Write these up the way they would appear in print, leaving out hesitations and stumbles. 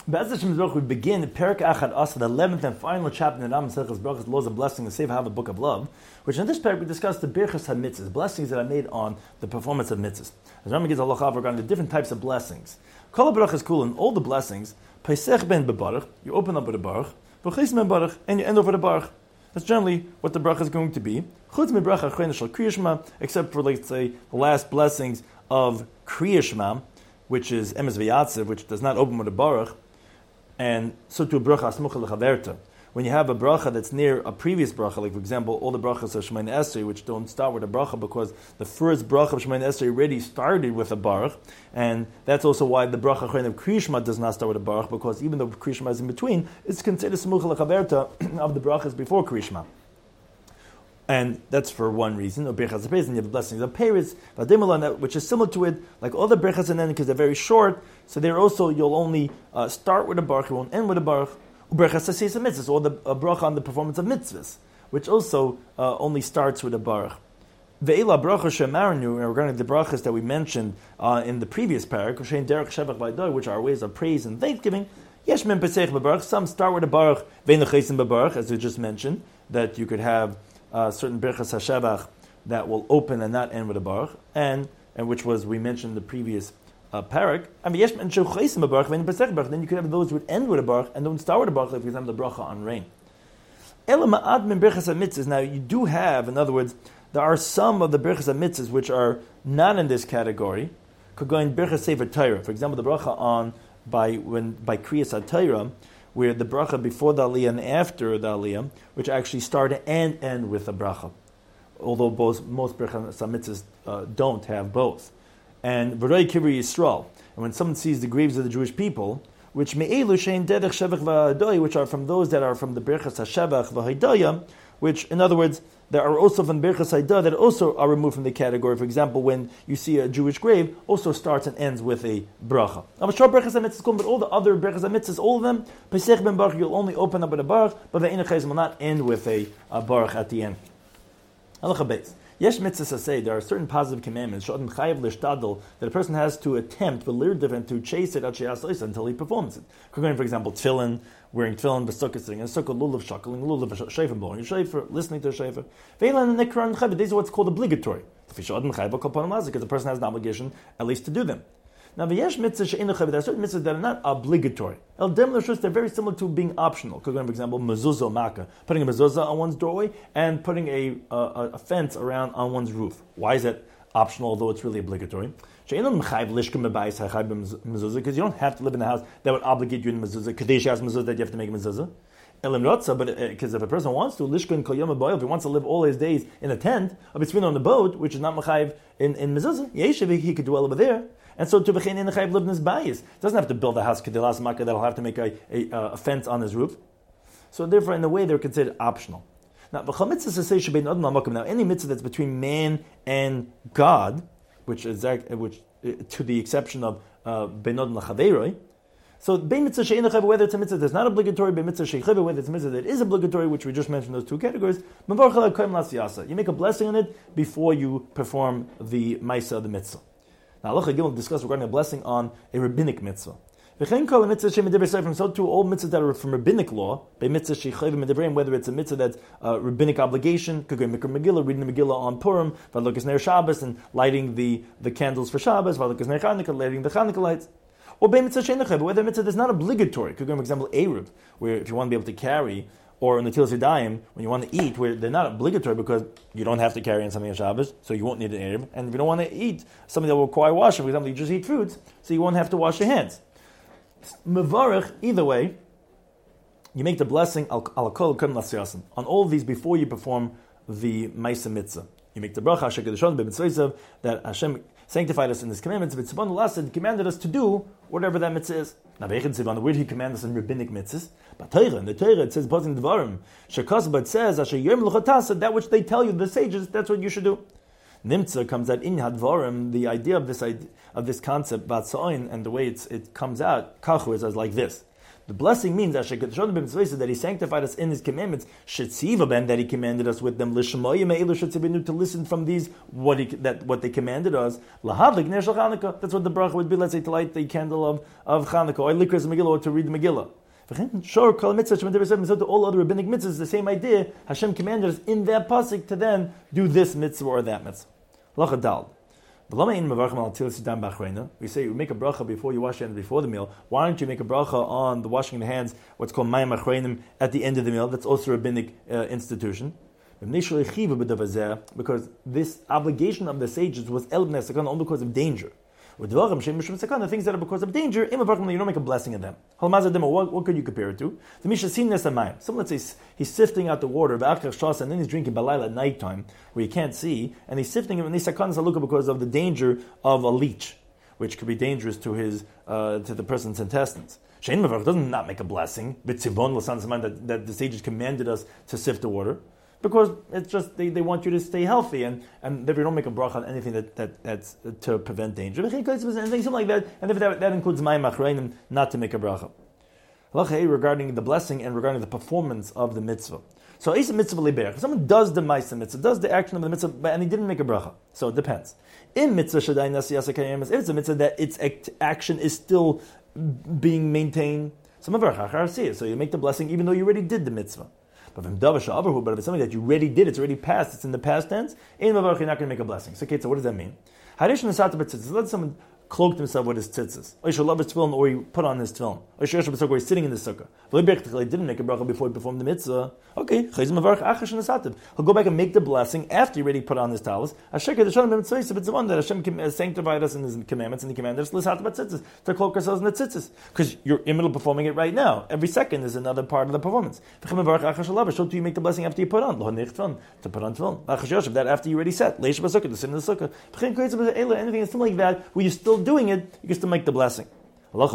Be'ez Hashem Baruch we begin Perek Achad Asa, the 11th and final chapter in the Rambam Sechas Brachos, Laws of Blessing, the Sefer Hava Book of Love, which in this perek we discuss the Birchas HaMitzvahs, blessings that are made on the performance of mitzvahs. As Rambam gives halacha regarding the different types of blessings. Kol HaBarachas Kulin, all the blessings, Pesach ben bebarach, you open up with a baruch, V'chis ben baruch, and you end over the baruch. That's generally what the bracha is going to be. Chutz mi bracha achreina shel Kriya Shema, except for, let's say, the last blessings of Kriya Shema, which is Emes V'Yatziv, which does not open with a baruch, and so to a bracha asmucha lechaverta. When you have a bracha that's near a previous bracha, like for example, all the brachas of Shemoneh Esrei, which don't start with a bracha because the first bracha of Shemoneh Esrei already started with a baruch, and that's also why the bracha of Kriya Shema does not start with a baruch, because even though Kriya Shema is in between, it's considered smucha lechaverta of the brachas before Kriya Shema. And that's for one reason. Or Birchas HaPeres, and you have the blessings of Peres, which is similar to it, like all the Birchas and then because they're very short. So they're also, you'll only start with a baruch, you won't end with a baruch. Birchas HaSeis HaMitzvahs, or the bracha on the performance of mitzvahs, which also only starts with a baruch. Ve'ela bracha she'amarnu, regarding the brachas that we mentioned in the previous parak, which are ways of praise and thanksgiving. Yesh min pesach b'baruch. Some start with a baruch, ve'en l'cheisim b'baruch, as we just mentioned, that you could have certain birchas hashevach that will open and not end with a baruch, and which was we mentioned in the previous parak. I mean, then you could have those who would end with a baruch and don't start with a baruch, like for example the bracha on rain. Now you do have, in other words, there are some of the birchas mitzvahs which are not in this category. Could go in birchas sefer Torah, for example, the bracha on by kriyas HaTorah, where the bracha before the aliyah and after the aliyah, which actually start and end with a bracha, although most birchas mitzvahs don't have both. And v'roi kivri Yisrael, and when someone sees the graves of the Jewish people, which me'elu shein derech shevach v'hadoyah, which are from those that are from the birchas hashevach v'hadoyah, which, in other words, there are also from birchas haidah that also are removed from the category. For example, when you see a Jewish grave, also starts and ends with a bracha. But all the other birchas mitzvahs, all of them, pesach ben baruch, you'll only open up with a baruch, but the inachayz will not end with a baruch at the end. Halacha beis. Yesh mitzvahs say there are certain positive commandments that a person has to attempt to chase it until he performs it. For example, tefillin, wearing tefillin, b'sukkah, sitting in a sukkah, lulav, shuckling, lulav, shayfer, blowing a shayfer, listening to a shayfer. These are what's called obligatory. Because the person has an obligation at least to do them. Now, there are certain mitzvahs that are not obligatory. They're very similar to being optional. For example, mezuzah maka, putting a mezuzah on one's doorway and putting a fence around on one's roof. Why is it optional, although it's really obligatory? Because you don't have to live in a house that would obligate you in mezuzah. Kadesh has mezuzah that you have to make a mezuzah. But because if a person wants to, if he wants to live all his days in a tent, or between on the boat, which is not mechayiv in mezuzah, he could dwell over there. And so to bechein in the chayiv live in his bayis. Doesn't have to build a house kedelas makkah that'll have to make a fence on his roof. So therefore, in a way, they're considered optional. Now, any mitzvah that's between man and God, which to the exception of benod lachaveiroi. So bein mitzvah she'ein lachav, whether it's a mitzvah that's not obligatory, bein mitzvah she'ein, whether it's a mitzvah that is obligatory, which we just mentioned those two categories. You make a blessing on it before you perform the ma'aseh of the mitzvah. Now, Allah will discuss regarding a blessing on a rabbinic mitzvah. So too, all mitzvahs that are from rabbinic law, whether it's a mitzvah that's rabbinic obligation, could go Mikra Megillah, reading the Megillah on Purim, Vadlukas Ner Shabbos, and lighting the candles for Shabbos, Vadlukas Ner Chanukah, lighting the Chanukah lights. Or mitzvah she'ein, whether a mitzvah that's not obligatory, could go, for example, Eruv, where if you want to be able to carry, or in the Netilas Yadayim, when you want to eat, where they're not obligatory because you don't have to carry in something on Shabbos, so you won't need an Eruv. And if you don't want to eat something that will require washing, for example, you just eat fruits, so you won't have to wash your hands. Mevarich, either way, you make the blessing on all of these before you perform the Ma'aseh Mitzvah. You make the bracha that Hashem sanctified us in His commandments. He commanded us to do whatever that mitzvah is. Now, where did He command us in rabbinic mitzvahs? But in the Torah it says, it says, that which they tell you, the sages, that's what you should do. Nimtza comes out in Hadvarim, the idea of this concept, Vatsoin, and the way it comes out, Kachu is as like this. The blessing means that he sanctified us in his commandments, that he commanded us with them, to listen from these what they commanded us. That's what the bracha would be, let's say, to light the candle of Chanukah, or likras Megillah, or to read the Megillah. Sure, to all other rabbinic mitzvahs, the same idea. Hashem commanded us in that pasuk to then do this mitzvah or that mitzvah. We say you make a bracha before you wash your hands before the meal. Why don't you make a bracha on the washing of the hands, what's called mayim achreinim, at the end of the meal? That's also a rabbinic institution. Because this obligation of the sages was only because of danger. With the things that are because of danger, you don't make a blessing of them. What could you compare it to? The Mishnah seen this Someone, let's say, he's sifting out the water, and then he's drinking balayla at night time, where you can't see, and he's sifting it, and he's sakana saluka because of the danger of a leech, which could be dangerous to the person's intestines. Shein Mevarch doesn't not make a blessing, that the sages commanded us to sift the water. Because it's just they want you to stay healthy, and they don't make a bracha on anything that's to prevent danger. Something like that, and if that includes mayim achreinim, not to make a bracha. Regarding the blessing and regarding the performance of the mitzvah. So isa mitzvah liberach. Someone does the ma'aseh mitzvah, does the action of the mitzvah, and he didn't make a bracha. So it depends. In mitzvah shadai nasiyasa kayem, if it's a mitzvah that its action is still being maintained, so you make the blessing even though you already did the mitzvah. But if it's something that you already did, it's already passed, it's in the past tense, you're not going to make a blessing. So, okay, so what does that mean? Let someone cloaked himself with his tzitzis, or he put on his tefillin, or he's sitting in the sukkah. He didn't make a bracha before he performed the mitzvah. Okay, he'll go back and make the blessing after he already put on his talis. It's the one that Hashem sanctified us in his commandments, and he commanded us to cloak ourselves in the tzitzis, because you're in the middle of performing it right now. Every second is another part of the performance. So you make the blessing after you put on to put on tefillin. That after you already set to sit in the sukkah. Anything that's like that, where you're still doing it, you can still make the blessing. Let's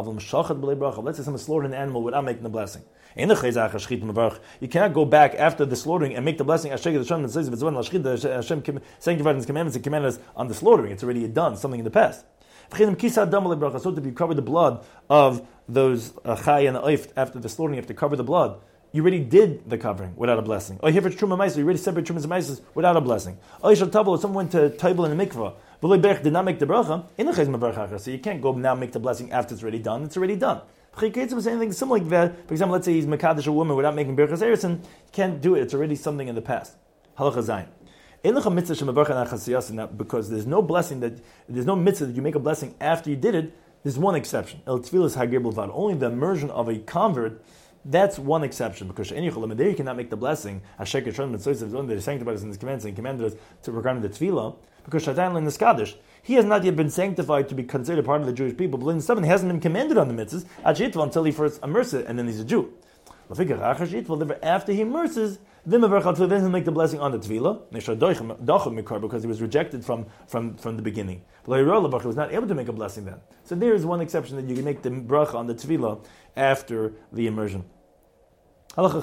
say someone slaughtered an animal without making the blessing. You cannot go back after the slaughtering and make the blessing. Hashem sanctified his commandments and commanded us on the slaughtering. It's already done, something in the past. So if you cover the blood of those chay and oif after the slaughtering, you have to cover the blood. You already did the covering without a blessing. Or here for truma ma'aser, you already separated trumas and ma'aser without a blessing. Or someone went to table in the mikvah. Did not make the bracha. So you can't go now make the blessing after it's already done. It's already done. Was anything similar like that. For example, let's say he's mekadesh a woman without making berachas erison. You can't do it. It's already something in the past. Halacha zayin. Because there's no blessing there's no mitzvah that you make a blessing after you did it. There's one exception. El tefillas hagir b'lvad. Only the immersion of a convert. That's one exception, because there you cannot make the blessing. Hashem that sanctified us in his commands and commanded us to regarding the tefillah, because Shatan in the Skadish, he has not yet been sanctified to be considered part of the Jewish people. But in 7, he hasn't been commanded on the mitzvahs until he first immerses it, and then he's a Jew. After he immerses, then he'll make the blessing on the tefillah, because he was rejected from the beginning. But he was not able to make a blessing then. So there is one exception that you can make the bracha on the tefillah after the immersion. Now,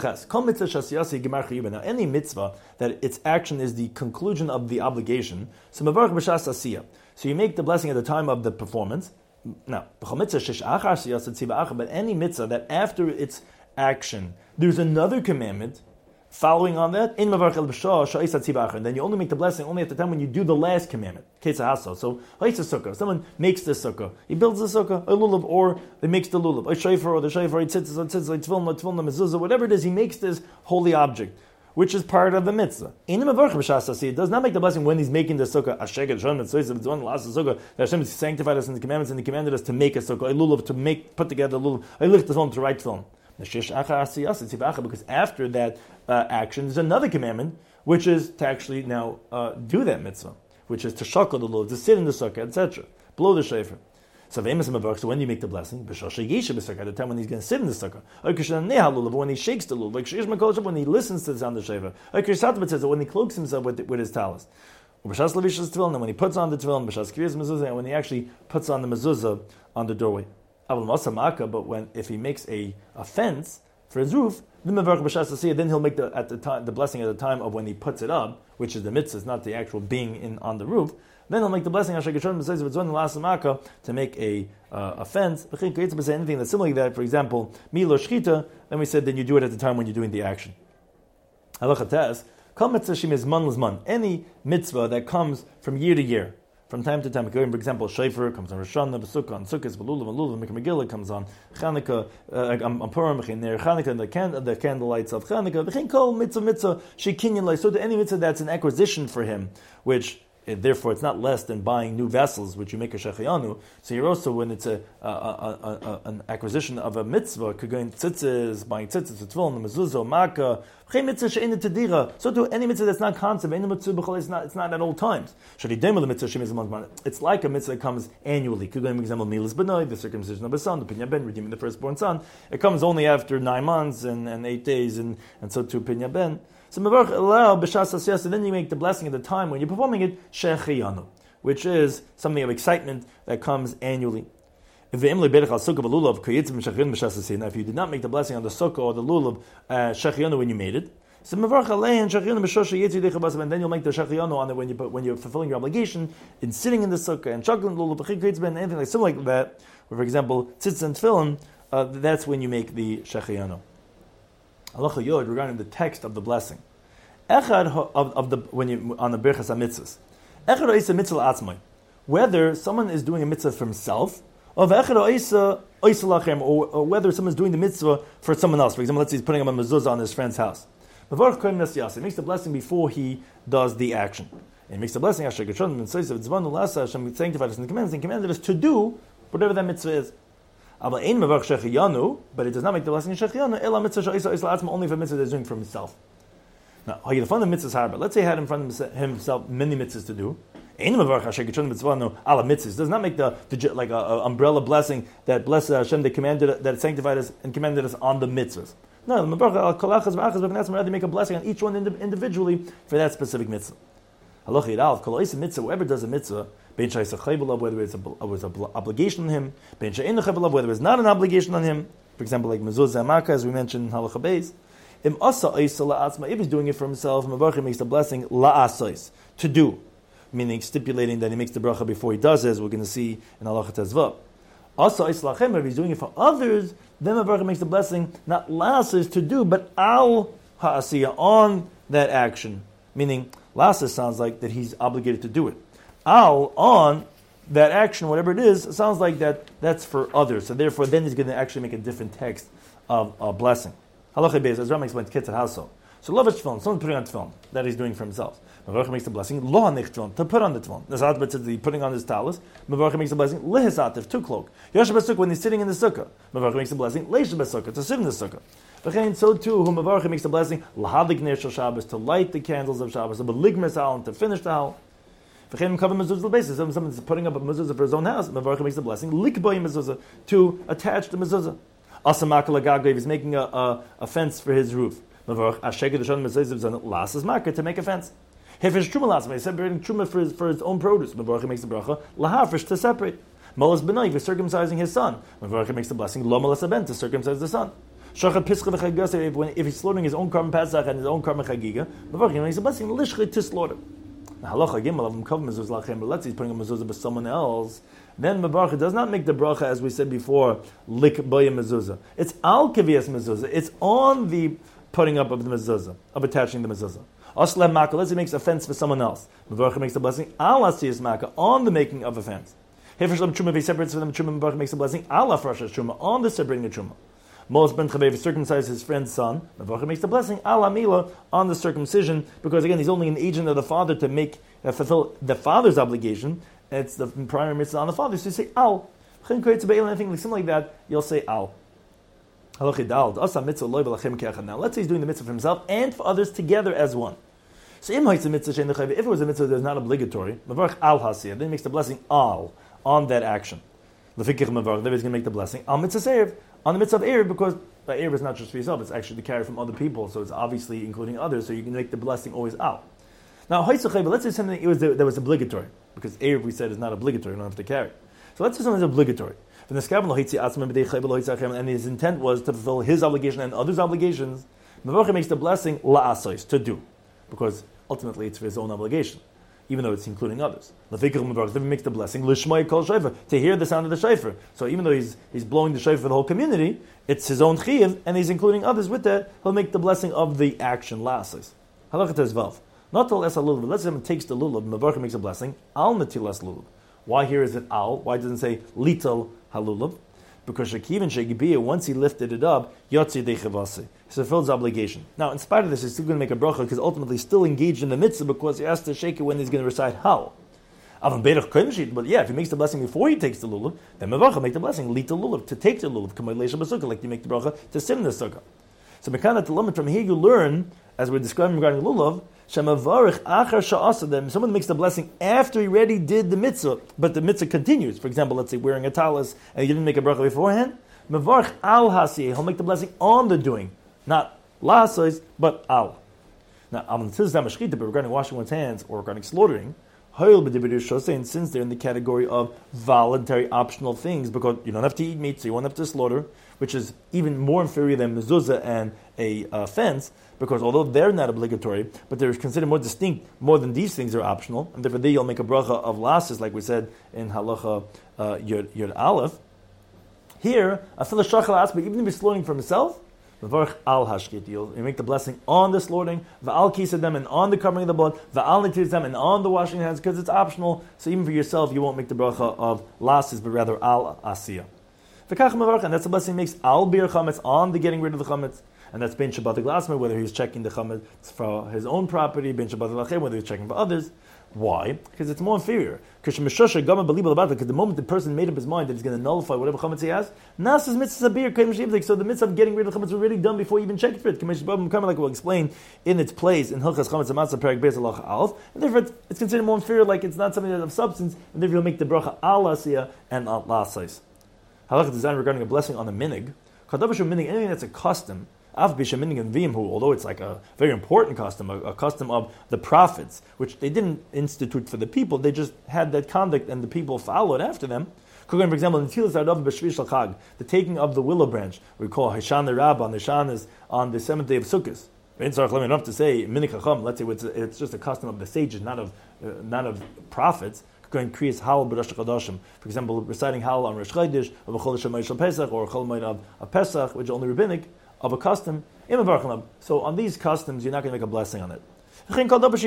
any mitzvah that its action is the conclusion of the obligation, so you make the blessing at the time of the performance. Now, but any mitzvah that after its action there's another commandment following on that, and then you only make the blessing only at the time when you do the last commandment. So, someone makes the sukkah, he builds the sukkah, a lulav, or he makes the lulav, a shofar, or the shofar, he sits, tefillin, mezuzah, whatever it is, he makes this holy object, which is part of the mitzvah. It does not make the blessing when he's making the sukkah. That Hashem has sanctified us in the commandments, and he commanded us to make a sukkah, a lulav, to put together a lulav, a licht the to write film. Because after that action, there's another commandment, which is to actually now do that mitzvah, which is to shakel the lulav, to sit in the sukkah, etc., blow the shofar. So when do you make the blessing? At the time when he's going to sit in the sukkah. When he shakes the lulav, when he listens to the sound of the shofar. When he cloaks himself with his talis. And when he puts on the tefillin, and when he actually puts on the mezuzah on the doorway. But if he makes a fence for his roof, then he'll make the blessing at the time of when he puts it up, which is the mitzvah, not the actual being on the roof. Then he'll make the blessing to make a fence. Anything that's similar to that, for example, milo shchita, then we said then you do it at the time when you're doing the action. Halacha tes, kol mitzvah shemizman l'zman. Any mitzvah that comes from year to year, from time to time. For example, Shofar comes on Rosh Hashanah, B'Sukkah, on Sukkot, B'Lulav, Megillah comes on Chanukah, on Purim, Chanukah, the candlelights of Chanukah. V'chein kol mitzvah shekinyan lai. So to any mitzvah that's an acquisition for him, which therefore it's not less than buying new vessels, which you make a shechianu. So you're also, when it's an acquisition of a mitzvah, going tzitzis, buying tzitzis, tefillin, mezuzah, makkah. So to any mitzvah that's not concept, it's not at all times. It's like a mitzvah that comes annually. For example, milas b'nai, the circumcision of a son, the pinya ben, redeeming the firstborn son. It comes only after 9 months and 8 days, and so to pinya ben. So then you make the blessing at the time when you're performing it, shechiyanu, which is something of excitement that comes annually. Now, if you did not make the blessing on the sukkah or the lulav shechiyanu when you made it, so and then you'll make the shechiyanu on it when you're fulfilling your obligation in sitting in the sukkah and chuckling lulav, anything like similar like that. Or for example, tzitz and tefillin, that's when you make the shechiyanu. Halacha Yod regarding the text of the blessing. Echad of the when you on the birchas hamitzvos. Echad oisa mitzvah atzmai. Whether someone is doing a mitzvah for himself, or echad oisa lachem, or whether someone is doing the mitzvah for someone else. For example, let's say he's putting up a mezuzah on his friend's house. He makes the blessing before he does the action. And he makes the blessing after Hashem sanctified us and commanded us to do whatever that mitzvah is. But it does not make the blessing in Shechiyanu, only for mitzvah that he's doing for himself. Now, how you find the mitzvahs hard, but let's say he had in front of himself many mitzvahs to do. It does not make the like an umbrella blessing that blesses Hashem, that sanctified us and commanded us on the mitzvahs. No, rather make a blessing on each one individually for that specific mitzvah. Whoever does a mitzvah, whether it's an obligation on him, whether it's not an obligation on him, for example, like mezuzah and makkah, as we mentioned in halacha beis. If he's doing it for himself, he makes the blessing la'asais, to do, meaning stipulating that he makes the bracha before he does it, as we're going to see in halacha tezvav. If he's doing it for others, then Mavarcha makes the blessing not la'asais, to do, but al ha'asiyah, on that action, meaning la'asais sounds like that he's obligated to do it. Al, on that action, whatever it is, sounds like that's for others. So therefore, then he's going to actually make a different text of a blessing. Halacha beis, as Rambam explains, kitzur haso. So lavish tefillin, someone's putting on tefillin that he's doing for himself. Mavarcha makes the blessing lo hanich tefillin, to put on the tefillin. The Sadat says he's putting on his talus. Mavarcha makes the blessing lehisatif, to cloak. Yosha b'sukkah, when he's sitting in the sukkah. Mavarcha makes the blessing leisha b'sukkah, to sit in the sukkah. So too, whom Mavarcha makes the blessing lahadlik ner shel Shabbos, to light the candles of Shabbos, but ligmas al, to finish the hal. Someone's putting up a mezuzah for his own house. Mavarcha makes the blessing likbay mezuzah, to attach the mezuzah. Asamaka lagaglev, he's making a fence for his roof. Mavarcha asheket the shon mezuzah lasas makah, to make a fence. Hefish truma lasma, he's separating truma for his own produce. Mavarcha makes the bracha lahafish, to separate. Molas benai, for circumcising his son. Mavarcha makes the blessing lo molas ben, to circumcise the son. Shachat pischa v'chagiga, if he's slaughtering his own karban pasach and his own karban chagiga, Mavarcha makes the blessing lishchit, to slaughter. Halacha gimel of kav mezuzah lachem, but let's say he's putting a mezuzah by someone else. Then Mavarcha does not make the bracha, as we said before, lik boya mezuzah. It's al kaviyas mezuzah. It's on the putting up of the mezuzah, of attaching the mezuzah. Aslem makkah, let's say he makes a fence for someone else. Mavarcha makes the blessing al asiyas makkah, on the making of a fence. Hefesh truma, if he separates for them truma, Mavarcha makes the blessing al afrashas truma, on the separating the truma. Molas ben chavev, circumcised his friend's son. Mavarcha makes the blessing al amila, on the circumcision, because again he's only an agent of the father to fulfill the father's obligation. It's the primary mitzvah on the father. So you say al. Anything similar like that, you'll say al. Now let's say he's doing the mitzvah for himself and for others together as one. So if it was a mitzvah that's not obligatory, mavarch al hasiyah, then he makes the blessing al, on that action. Then he's going to make the blessing al mitzvah erev, on the mitzvah of erev, because erev is not just for yourself, it's actually to carry from other people, so it's obviously including others, so you can make the blessing always al. Now, let's say something that was obligatory, because erev we said is not obligatory, you don't have to carry. So let's say something that's obligatory. And his intent was to fulfill his obligation and others' obligations. Mavarcha makes the blessing la'asais, to do, because ultimately it's for his own obligation. even though it's including others. If he makes the blessing, l'shmai kol shofar, to hear the sound of the shofar. So even though he's blowing the shofar for the whole community, it's his own chiyuv, and he's including others with that, he'll make the blessing of the action lasis. Halacha tezvav. Not till es halulav, let's say someone takes the lulav, mevarcha makes a blessing, al netilas lulav. Why here is it al? Why doesn't it say lital halulav? Because Shekivin Shegibiyah, once he lifted it up, Yotzi Dechavasi. So it fulfills obligation. Now, in spite of this, he's still going to make a bracha because ultimately he's still engaged in the mitzvah because he has to shake it when he's going to recite Hal. But yeah, if he makes the blessing before he takes the lulav, then Mevacha make the blessing, Lita lulav, to take the lulav, Kamay Leisha Basukah, like you make the bracha to sit in the sukkah. So Mekana Talamet, from here you learn, as we're describing regarding lulav, Shemavarich Achar Sha'asadem, someone makes the blessing after he already did the mitzvah, but the mitzvah continues. For example, let's say wearing a talis and he didn't make a bracha beforehand. Mavarich al hasiyeh, he'll make the blessing on the doing, not la hasiyeh, but al. Now, but regarding washing one's hands or regarding slaughtering, and since they're in the category of voluntary optional things, because you don't have to eat meat, so you won't have to slaughter, which is even more inferior than mezuzah and a fence, because although they're not obligatory, but they're considered more distinct, more than these things are optional, and therefore you'll make a bracha of lasis, like we said in halacha yud aleph. Here, afil shachal asba, even if he's slaughtering for himself, Mevarch al hashkit, you make the blessing on the slaughtering, va'al kisadem, and on the covering of the blood, va'al netitzem, and on the washing hands, because it's optional. So even for yourself, you won't make the bracha of lasis, but rather al asiyah. V'kach mevarch, and that's the blessing he makes al bir chametz, on the getting rid of the chametz, and that's ben shabbat glasmer, whether he's checking the chametz for his own property, ben shabbat lachem, whether he's checking for others. Why? Because it's more inferior. Because the moment the person made up his mind that he's going to nullify whatever chametz he has, nas's mitzvah sabir, so the mitzvah of getting rid of the chametz was already done before you even checked for it. Like we'll explain in its place in Hilchas Chametz Matzah Perek Beis Halacha Aleph, and therefore it's considered more inferior, like it's not something that's of substance, and therefore you'll make the bracha al asiyah and al lasais. Halacha design regarding a blessing on a minig. Anything that's a custom. Although it's like a very important custom, a custom of the prophets, which they didn't institute for the people, they just had that conduct and the people followed after them. For example, the taking of the willow branch, we call Hashan Rab on the Shanas on the 7th day of Sukkot. Enough to say, let's say it's just a custom of the sages, not of prophets. For example, reciting Hal on Rosh Chodesh, of a Chol Shemayim Pesach, or a Chol Moed of Pesach, which is only rabbinic, of a custom. So on these customs, you're not going to make a blessing on it. So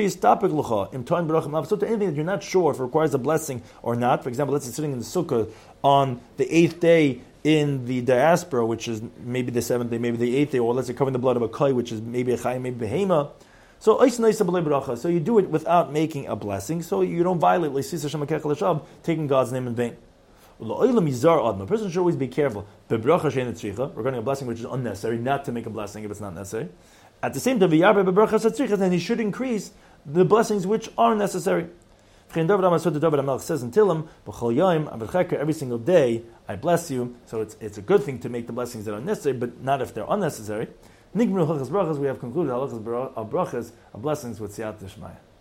to anything that you're not sure if it requires a blessing or not, for example, let's say sitting in the sukkah on the 8th day in the diaspora, which is maybe the 7th day, maybe the 8th day, or let's say covering the blood of a koi, which is maybe a chai, maybe behema. So you do it without making a blessing, so you don't violate taking God's name in vain. A person should always be careful regarding a blessing which is unnecessary, not to make a blessing if it's not necessary. At the same time, then he should increase the blessings which are necessary. David HaMelech says in Tehillim, every single day I bless you. So it's a good thing to make the blessings that are necessary, but not if they're unnecessary. We have concluded halachas of brachas, of blessings with siyat d'shmaya.